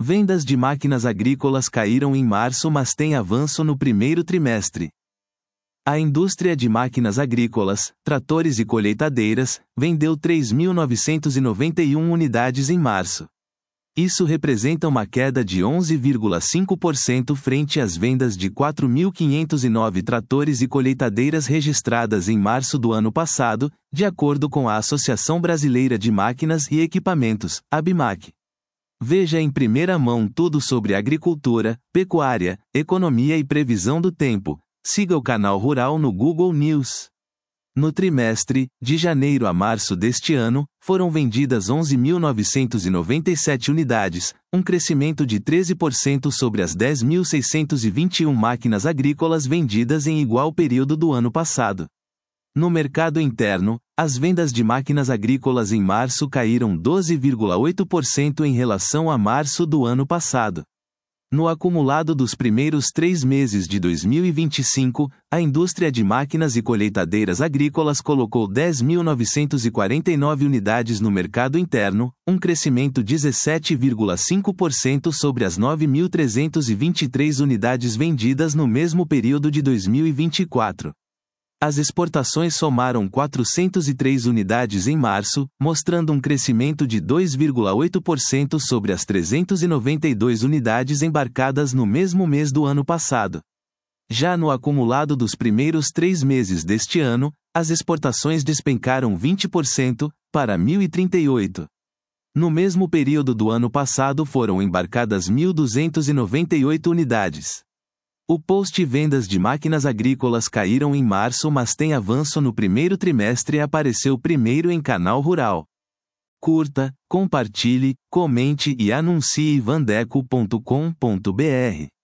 Vendas de máquinas agrícolas caíram em março, mas tem avanço no primeiro trimestre. A indústria de máquinas agrícolas, tratores e colheitadeiras, vendeu 3.991 unidades em março. Isso representa uma queda de 11,5% frente às vendas de 4.509 tratores e colheitadeiras registradas em março do ano passado, de acordo com a Associação Brasileira de Máquinas e Equipamentos, ABMAQ. Veja em primeira mão tudo sobre agricultura, pecuária, economia e previsão do tempo. Siga o canal Rural no Google News. No trimestre, de janeiro a março deste ano, foram vendidas 11.997 unidades, um crescimento de 13% sobre as 10.621 máquinas agrícolas vendidas em igual período do ano passado. No mercado interno, as vendas de máquinas agrícolas em março caíram 12,8% em relação a março do ano passado. No acumulado dos primeiros 3 meses de 2025, a indústria de máquinas e colheitadeiras agrícolas colocou 10.949 unidades no mercado interno, um crescimento de 17,5% sobre as 9.323 unidades vendidas no mesmo período de 2024. As exportações somaram 403 unidades em março, mostrando um crescimento de 2,8% sobre as 392 unidades embarcadas no mesmo mês do ano passado. Já no acumulado dos primeiros 3 meses deste ano, as exportações despencaram 20%, para 1.038. No mesmo período do ano passado foram embarcadas 1.298 unidades. O post-vendas de máquinas agrícolas caíram em março, mas tem avanço no primeiro trimestre e apareceu primeiro em canal Rural. Curta, compartilhe, comente e anuncie vandeco.com.br.